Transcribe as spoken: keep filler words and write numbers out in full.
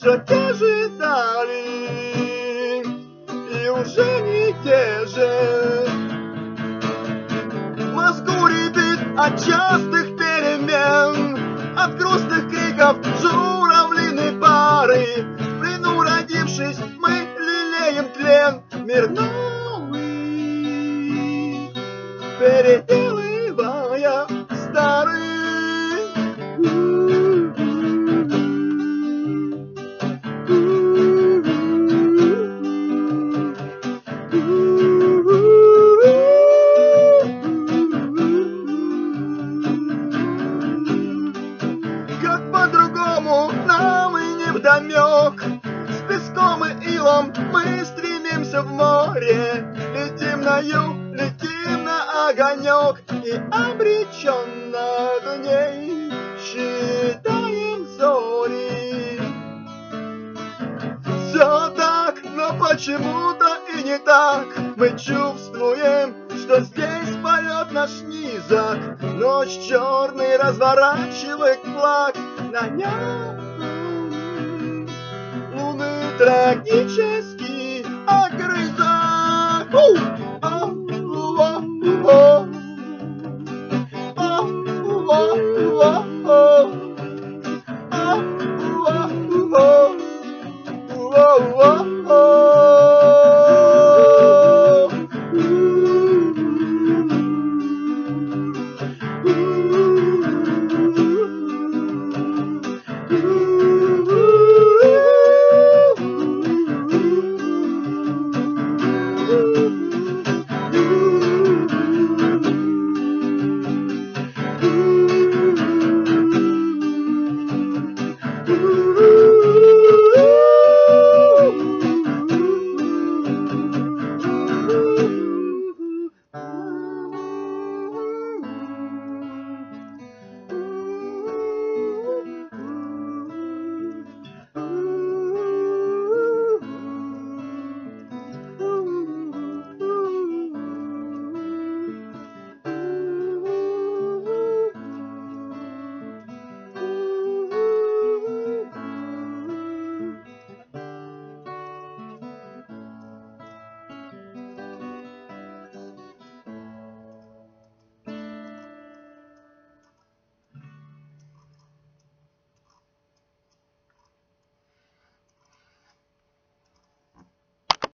что те же дали, и уже не те же. В мозгу рябит от частых перемен, от грустных криков журавлиной пары. В плену родившись, мы лелеем тлен. Мир новый, переделывая старый. Как по-другому нам и невдомек. С песком и илом мы стремимся в море. Летим на юг, летим на огонек, и обреченно в ней считаем зори. Все так, но почему-то и не так. Мы чувствуем, что здесь полет наш низок. Ночь черный разворачивает флаг на нем. Луны трагический огрызок.